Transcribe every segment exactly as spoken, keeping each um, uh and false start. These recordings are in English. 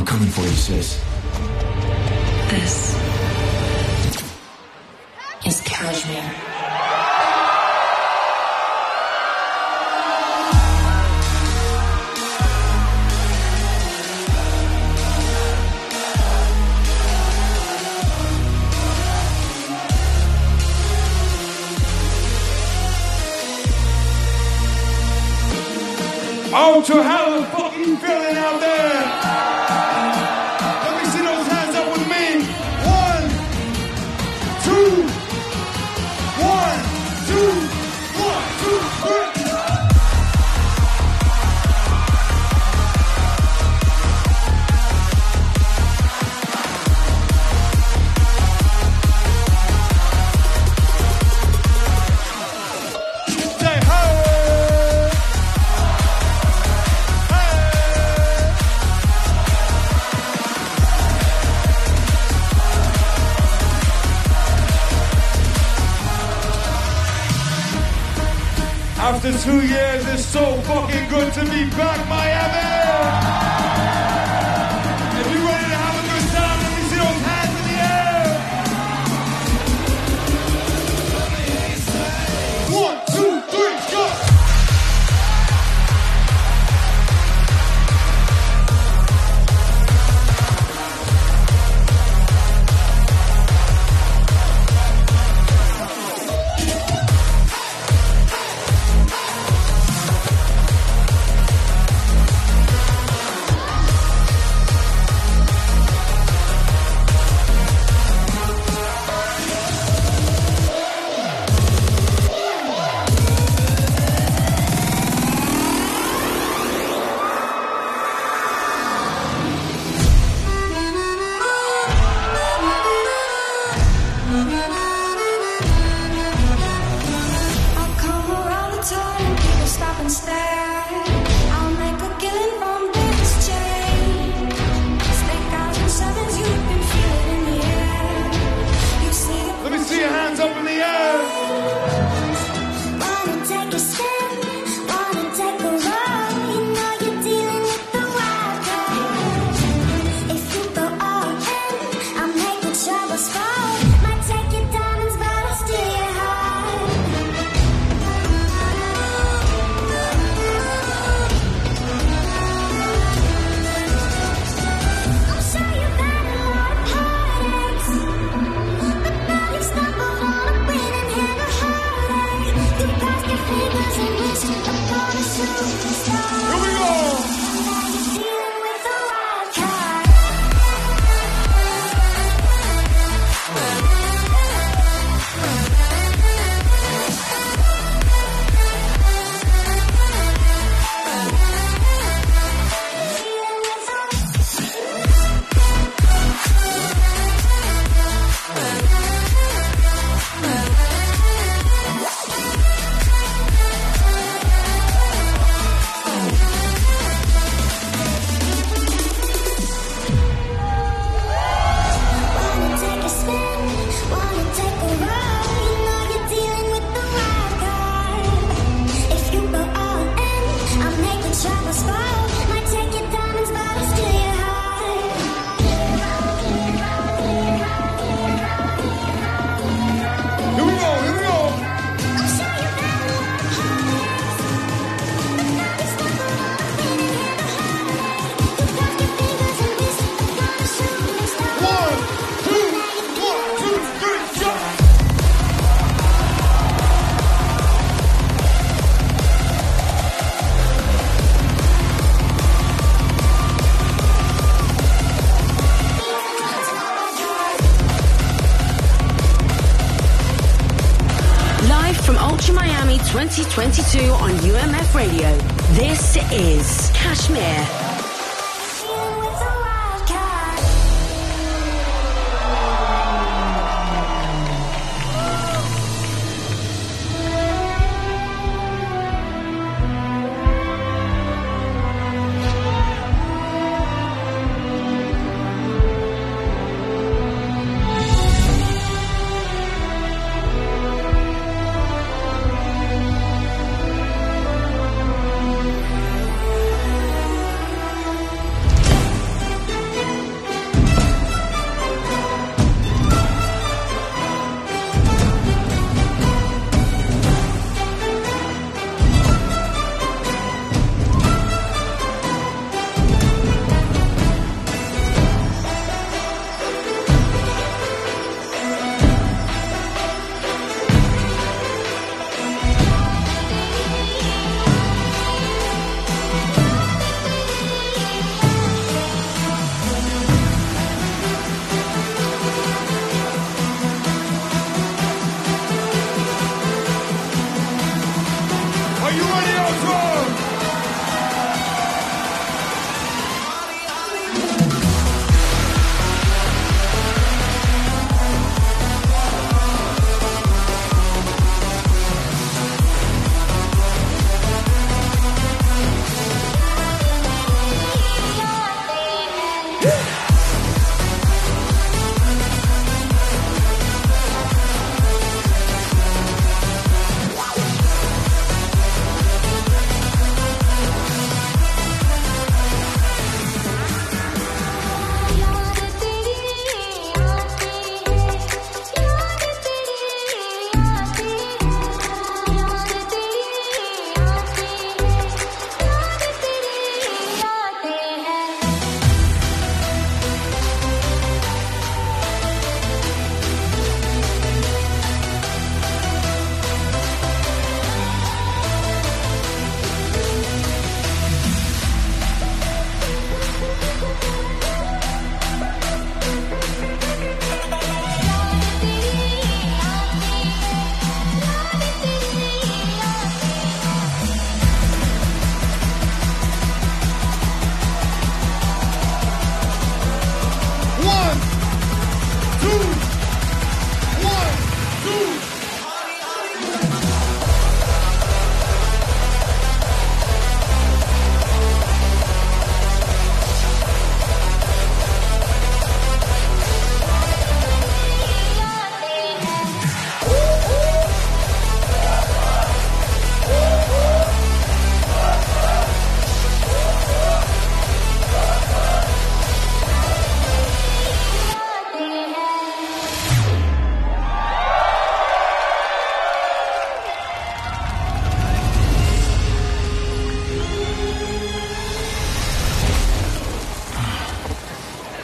coming for you, sis. This is Kashmir. Oh, to how the fuck you feeling out there? Let me see those hands up with me. One, two, one, two, one, two, three. Say hey. After two years, it's so fucking good to be back, Miami! If you're ready to have a good time, let me see those hands in the air! One, two, three, go! twenty twenty-two on U M F Radio. This is Kashmir.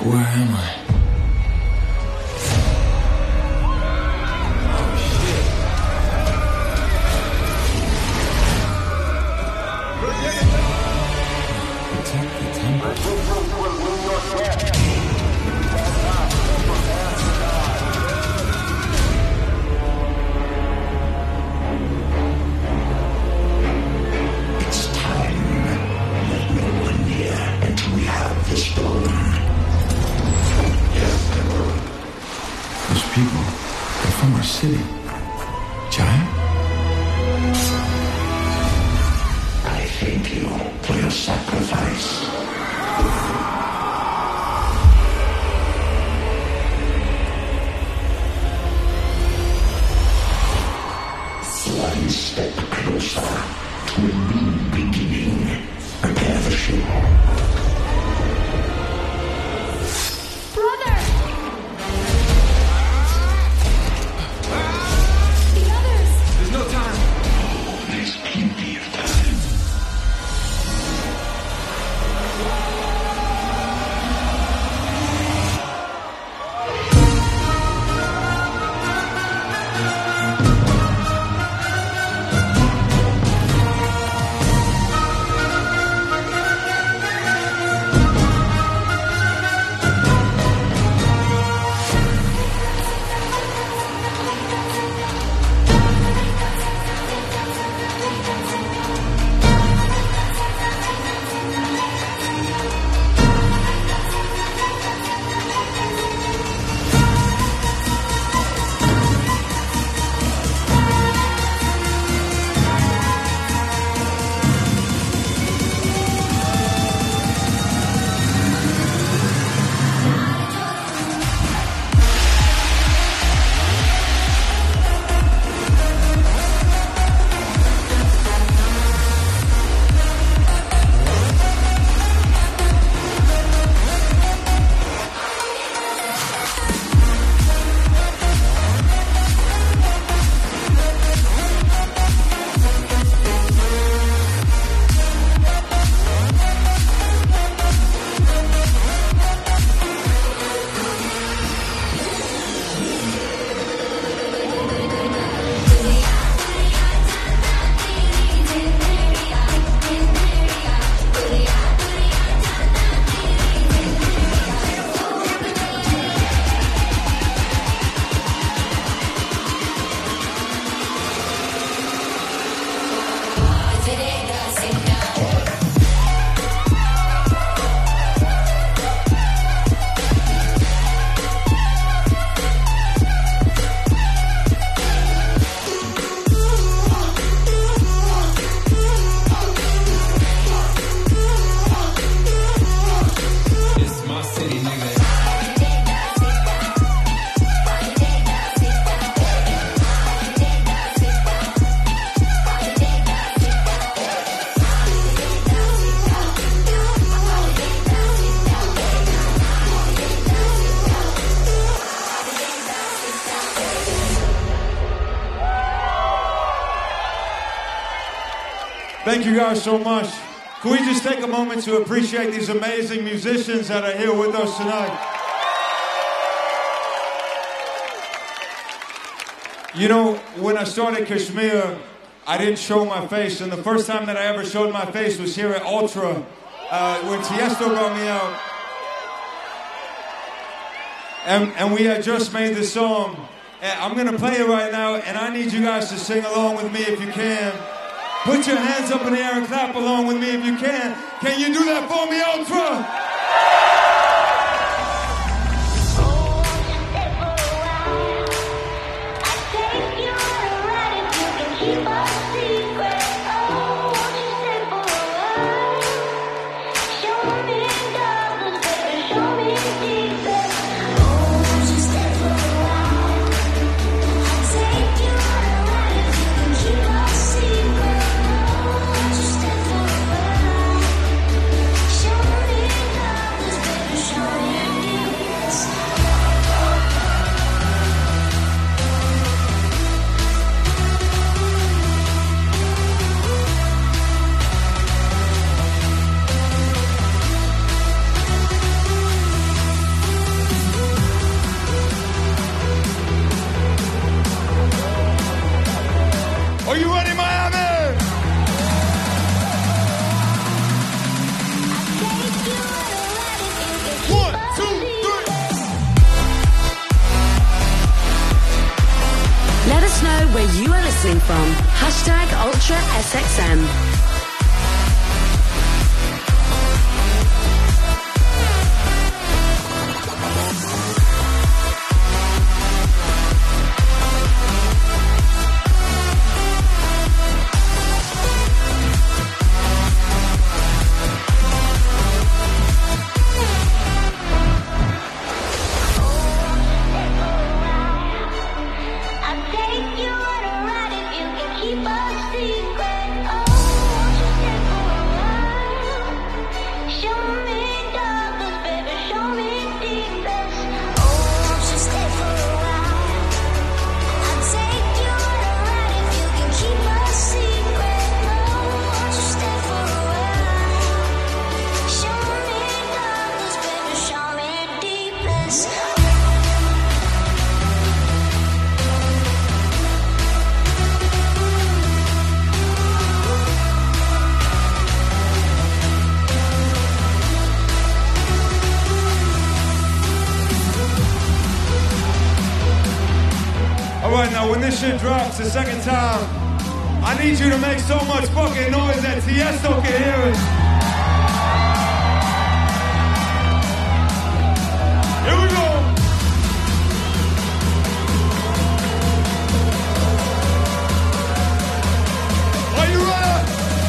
Where am I? City. Giant? I thank you for your sacrifice. One step closer to a new beginning. Prepare the ship. Thank you guys so much. Can we just take a moment to appreciate these amazing musicians that are here with us tonight? You know, when I started Kashmir, I didn't show my face, and the first time that I ever showed my face was here at Ultra, uh, when Tiesto brought me out. And, and we had just made this song. And I'm going to play it right now, and I need you guys to sing along with me if you can. Put your hands up in the air and clap along with me if you can. Can you do that for me, Ultra? Show me listening from. Hashtag Ultra S X M. Shit drops the second time. I need you to make so much fucking noise that Tiesto can hear it. Here we go. Are you ready?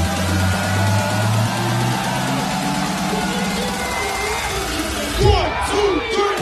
One, two, three.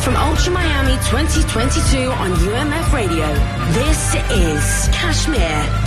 from Ultra Miami twenty twenty-two on U M F Radio. This is Kashmir.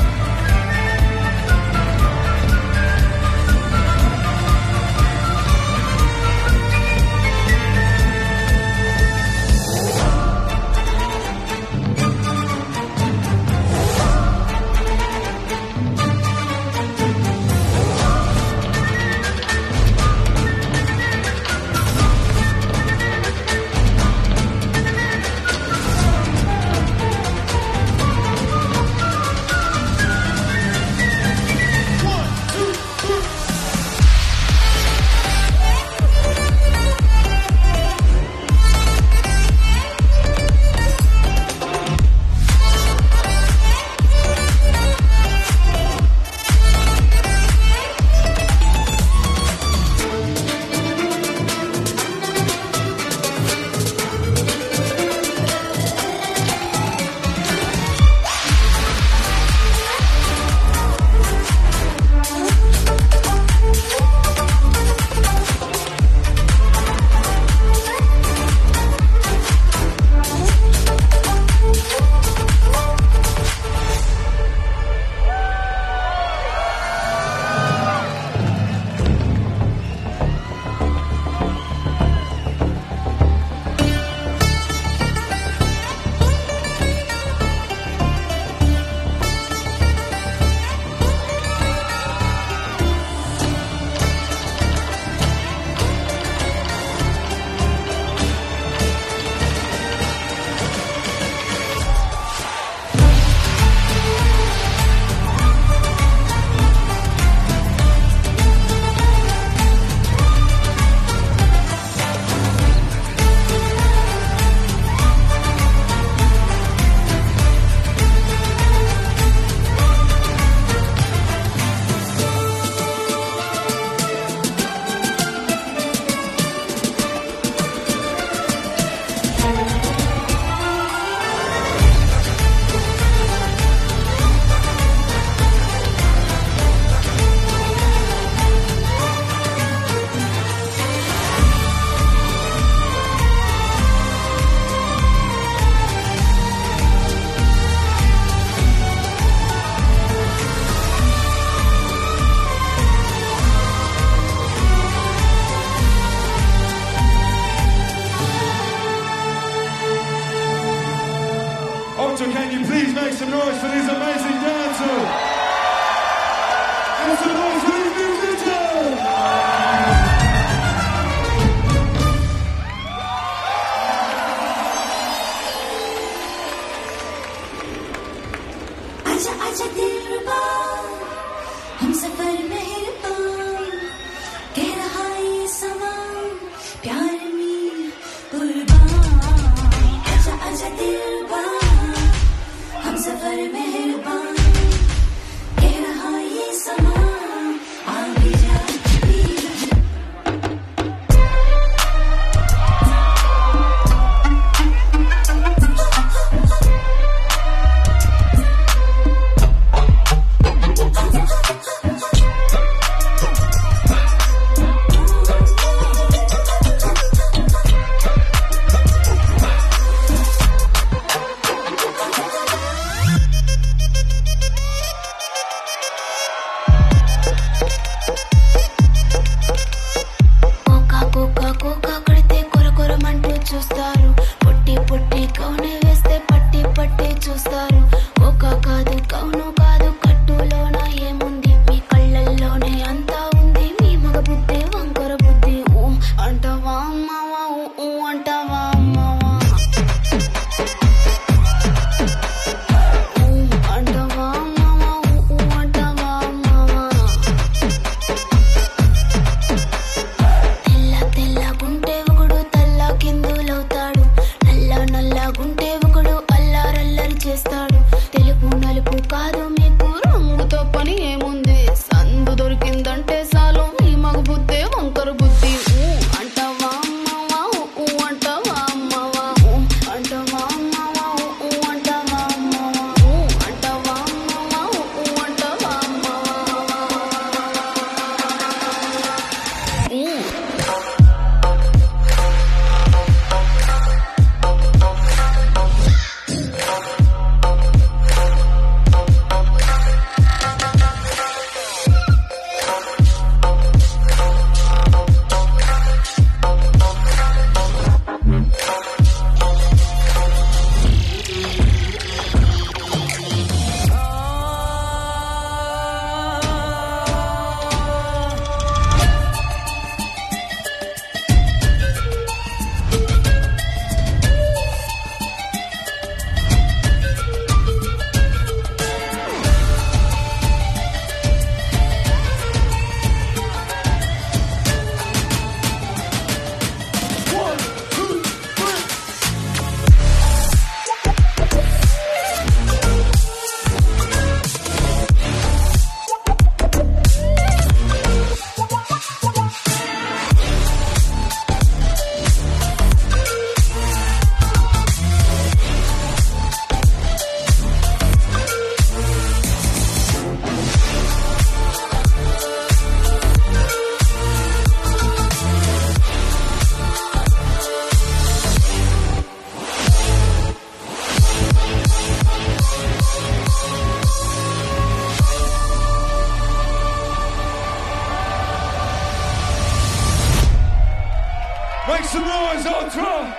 Make some noise, Ultra!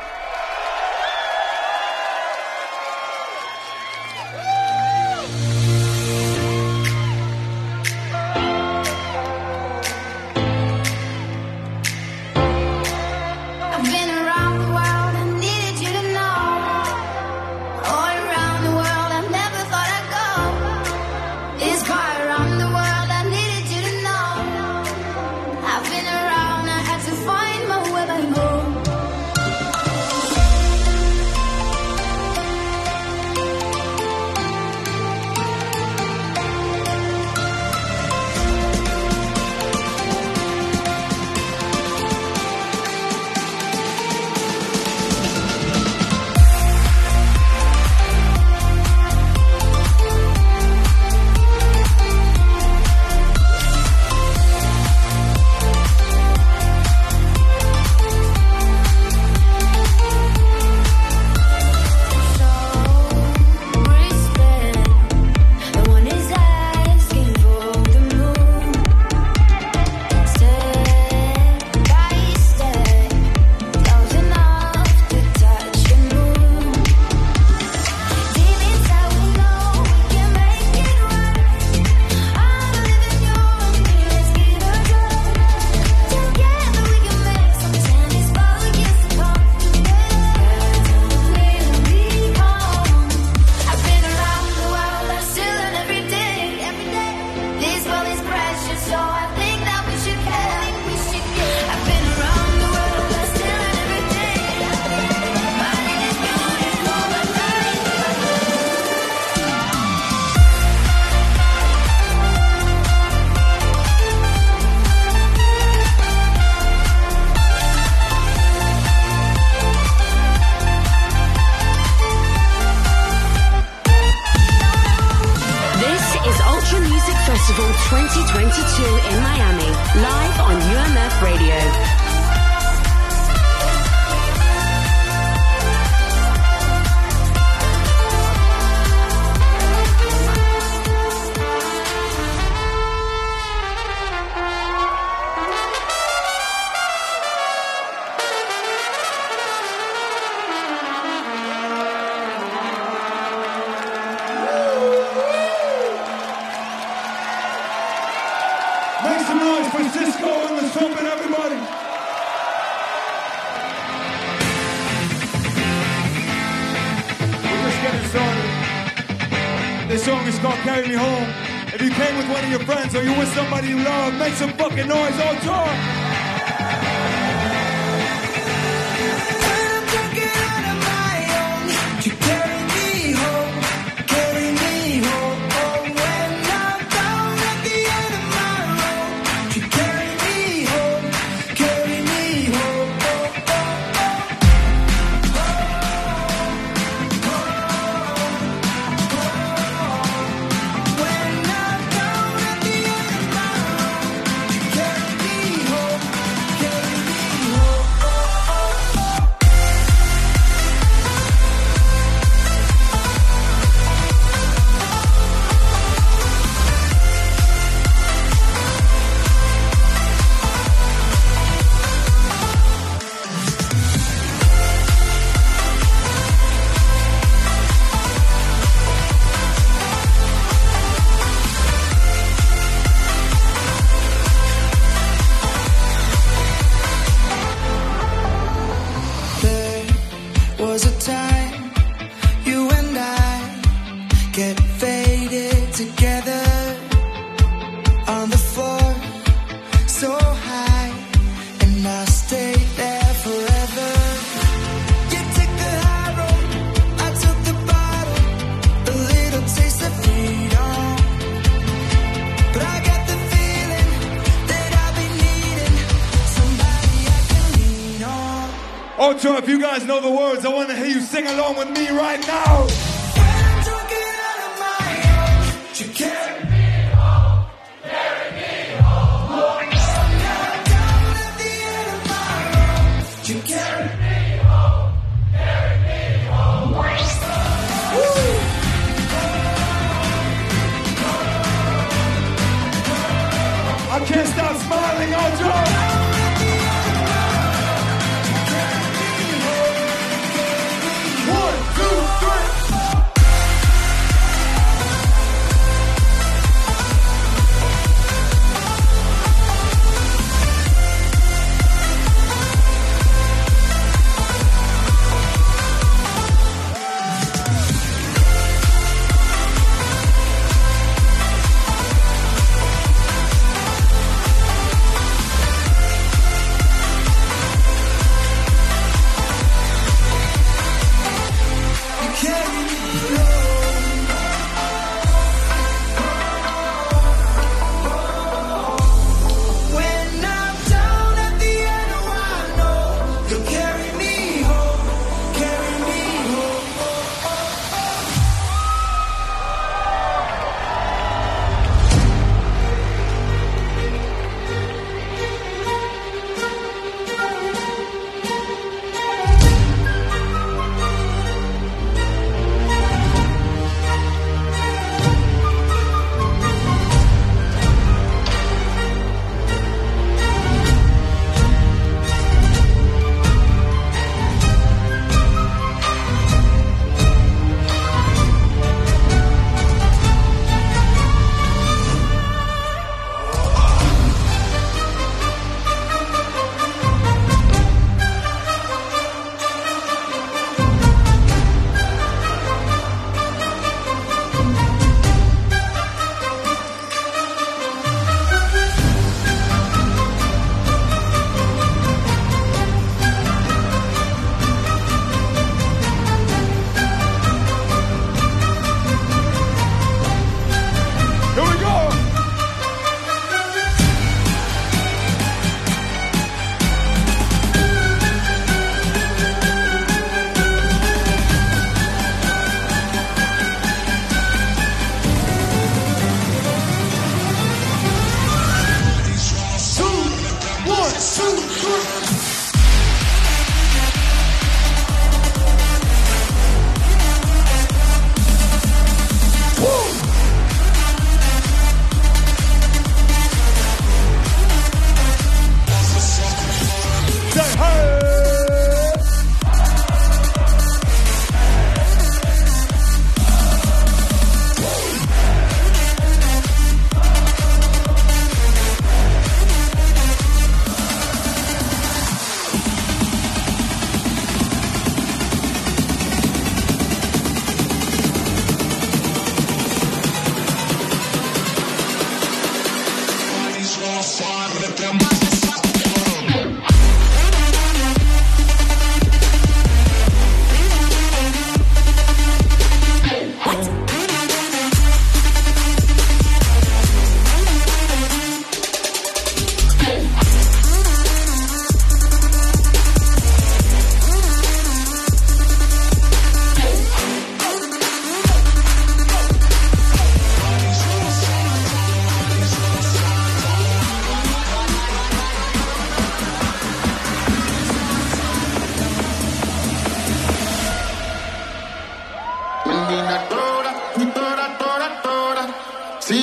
twenty twenty-two in Miami, live on U M F Radio. Carry me home. If you came with one of your friends or you with somebody you love, make some fucking noise, all talk. Ultra, if you guys know the words, I want to hear you sing along with me right now. When I'm drunk and out of my own, you carry me home, carry me home. Now I'm down at the end of my road, you carry me home, carry me home. Woo! I can't stop smiling, Ultra.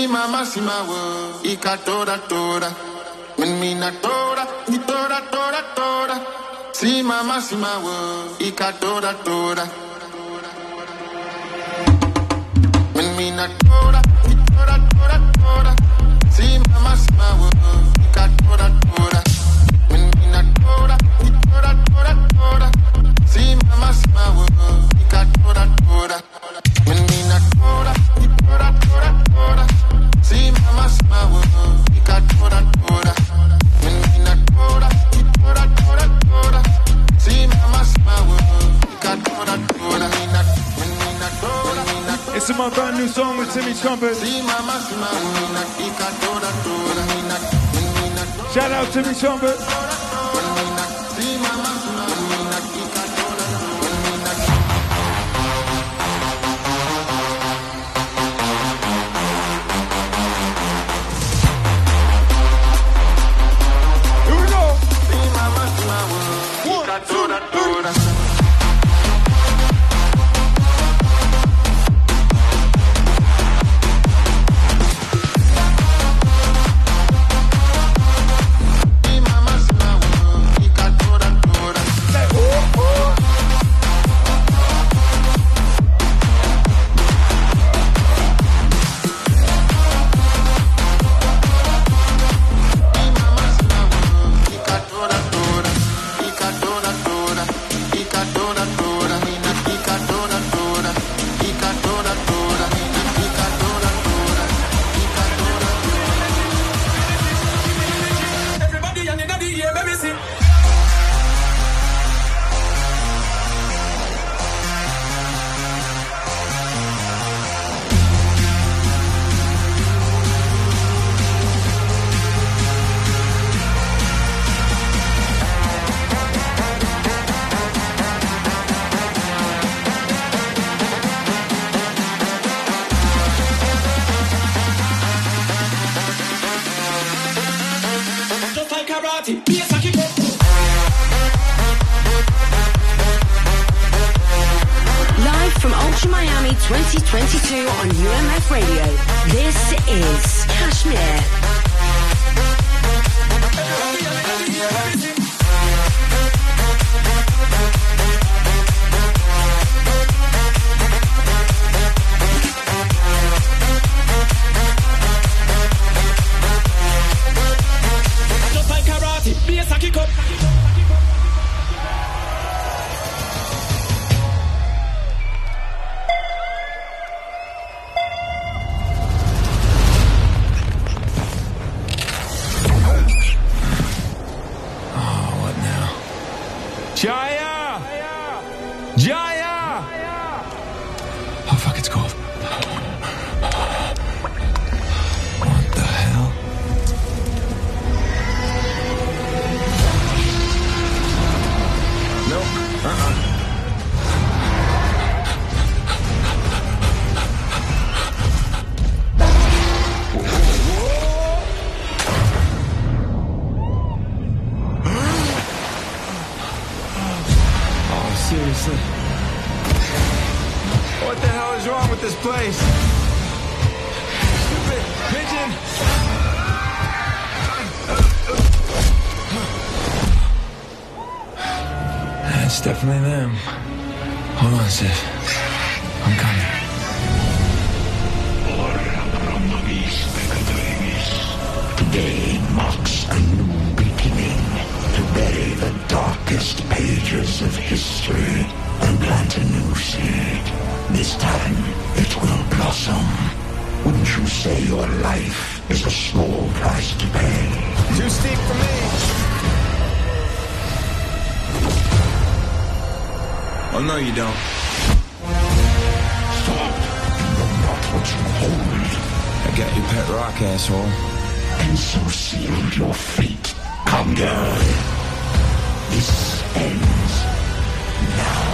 Sima masima wo, ika tora tora. When me na tora, ni tora tora tora. Sima masima wo, ika tora tora. When me na tora, ni tora tora tora. Sima masima wo, ika tora tora. When me na tora, ni tora tora tora. Sima masima wo, ika tora tora. When me na tora, ni tora tora tora. See mama smile, you got tora tora. When me na tora, you tora tora tora. See mama smile, you got tora tora. When me na tora, it's my brand new song with Timmy Trumpet. See mama smile, you got tora tora. Shout out Timmy Trumpet. See mama smile, you got tora tora. Tora, tora. twenty twenty-two on U M F Radio. This is Kashmir. Just like karate, be a saki cup. Jaya! Jaya! Oh, fuck, it's cold. What the hell? Nope. Uh-uh. Seriously. What the hell is wrong with this place? Stupid pigeon! That's definitely them. Hold on, Sif. I'm coming. Today marks a new beginning. To bury the darkest pages of history and plant a new seed. This time, it will blossom. Wouldn't you say your life is a small price to pay? Too steep for me. Oh, no, you don't. Stop. You know not what you hold. I got your pet rock, asshole. And so sealed your fate. Come, girl. This ends now.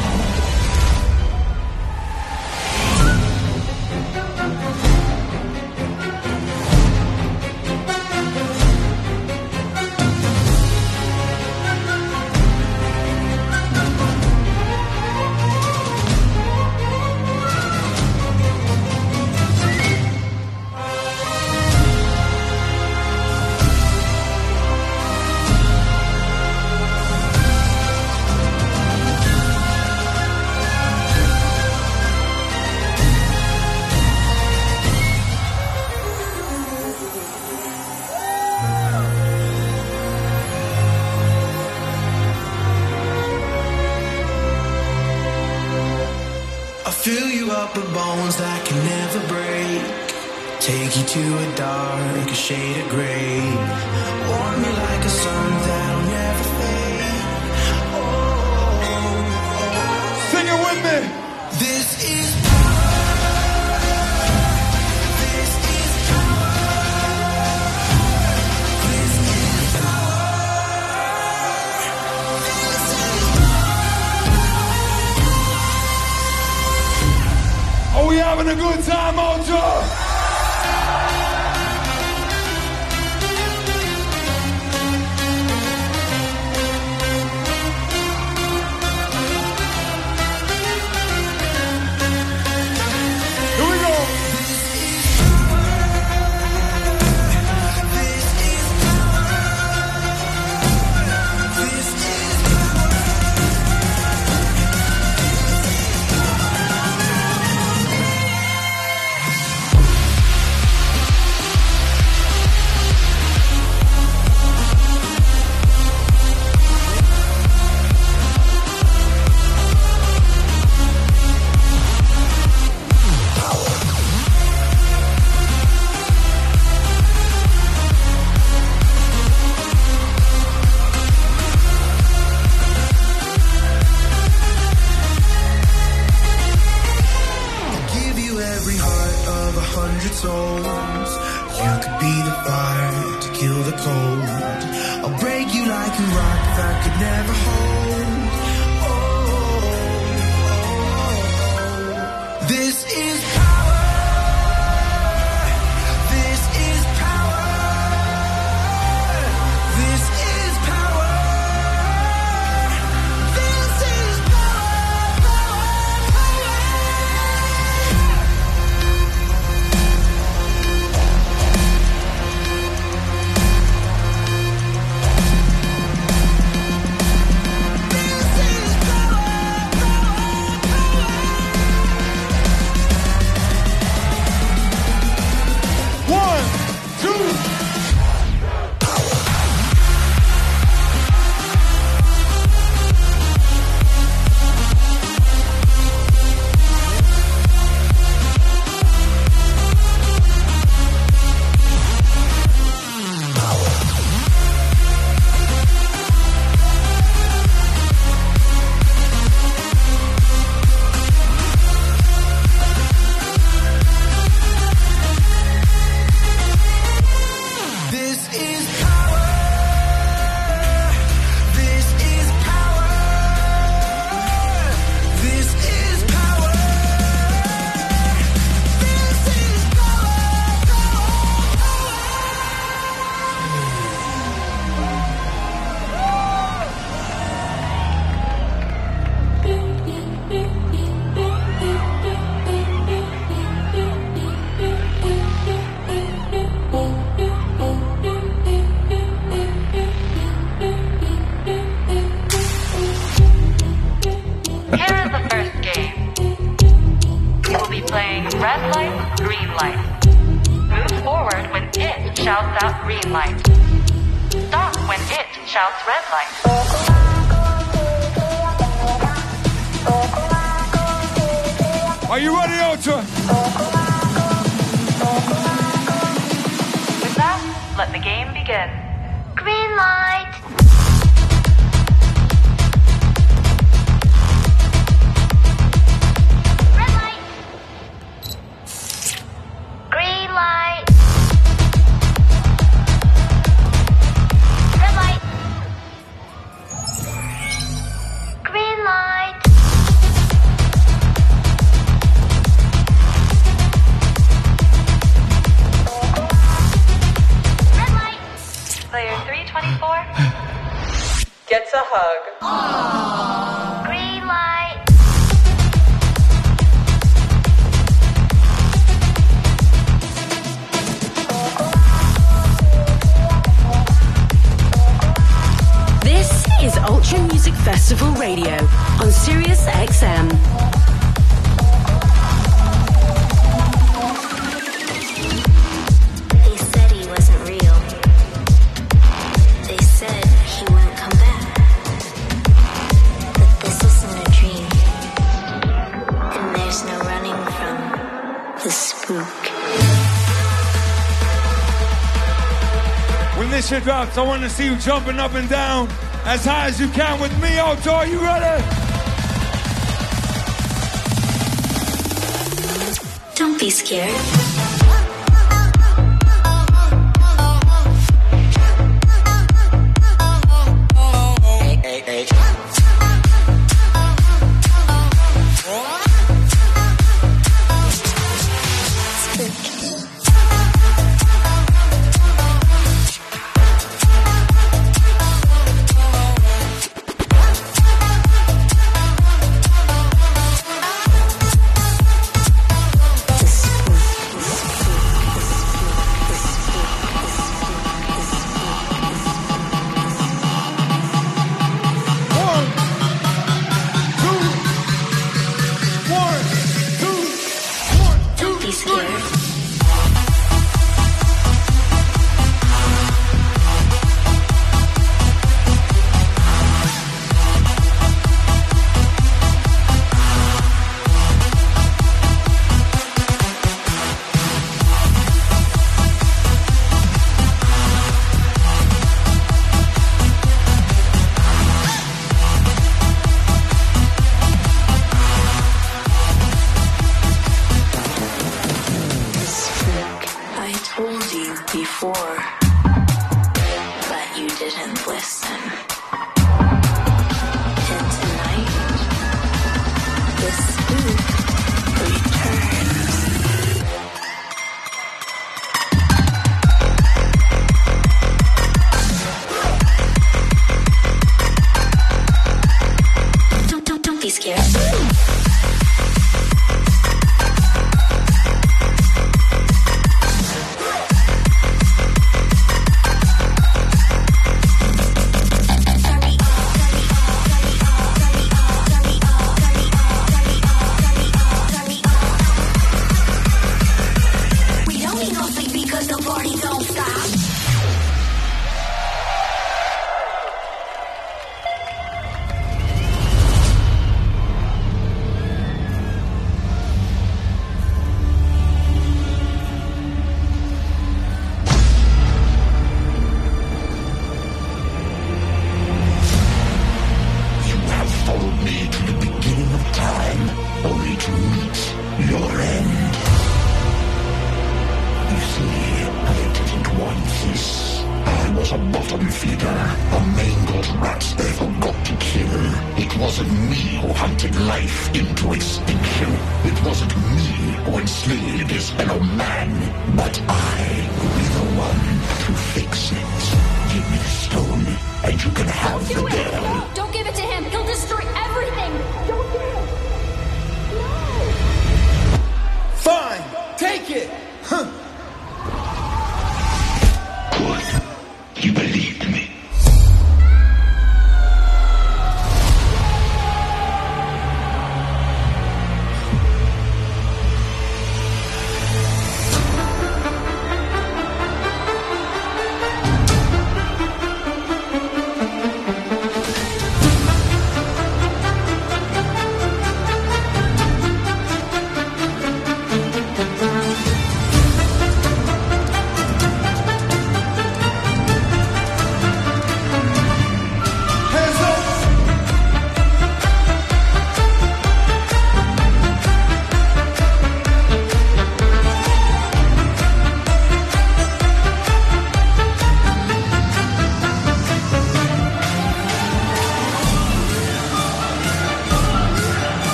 Fill you up with bones that can never break. Take you to a dark, a shade of gray. Warm me like a sun that'll never fade. Oh, sing it with me. This is power. This is power. This is power. This is power. Are we having a good time out there? Are you ready, Ultra? With that, let the game begin. Green light. Red light. Green light. Red light. Green light. Player three twenty-four gets a hug. Aww. Green light. This is Ultra Music Festival Radio on Sirius X M. There's no shit drops, I want to see you jumping up and down as high as you can with me. Outdoor, are you ready? Don't be scared.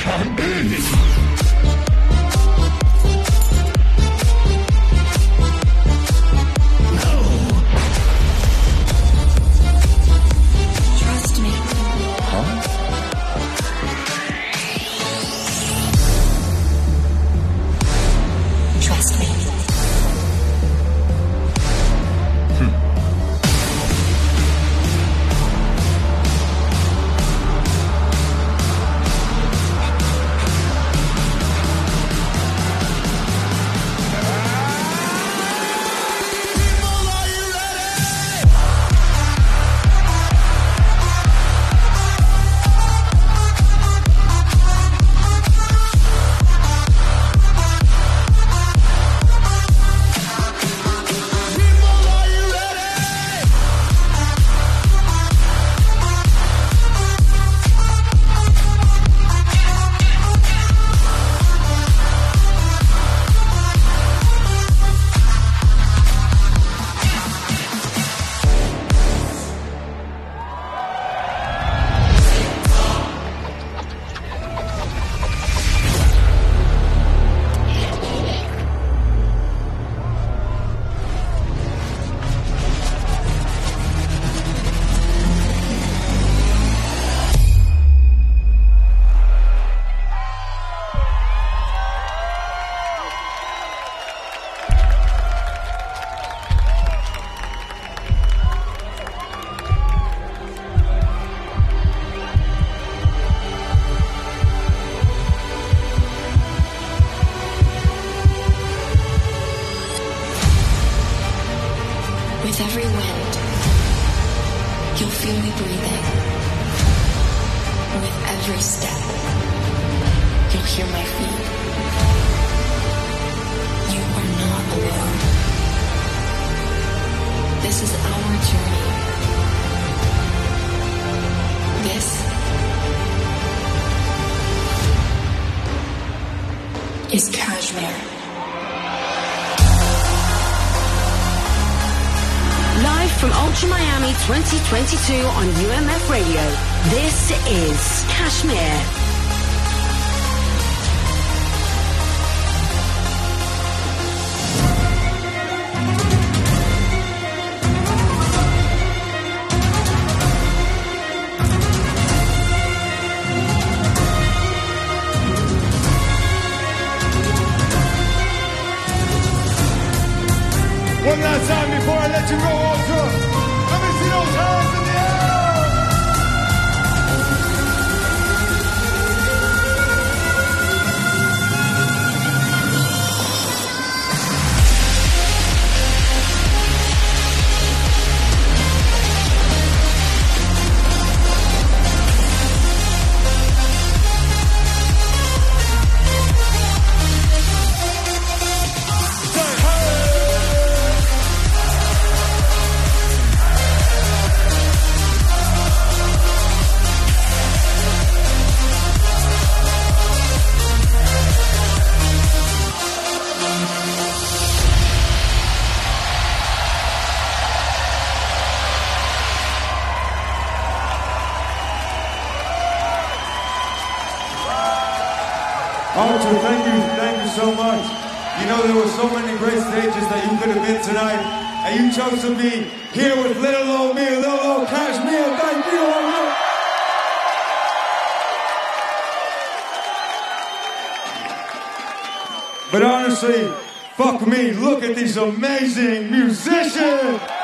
can be. Trust me. Huh? Trust me. With every wind, you'll feel me breathing. With every step, you'll hear my feet. You are not alone. This is our journey. This is Kashmir. Live from Ultra Miami twenty twenty-two on U M F Radio, this is Kashmir. One last time before I let you go, Ultra. Let me see those hands in the air. Ultra, thank you, thank you so much. You know, there were so many great stages that you could have been tonight, and you chose to be here with little old me, little old Kashmir. Thank you, Ultra. But honestly, fuck me, look at these amazing musicians.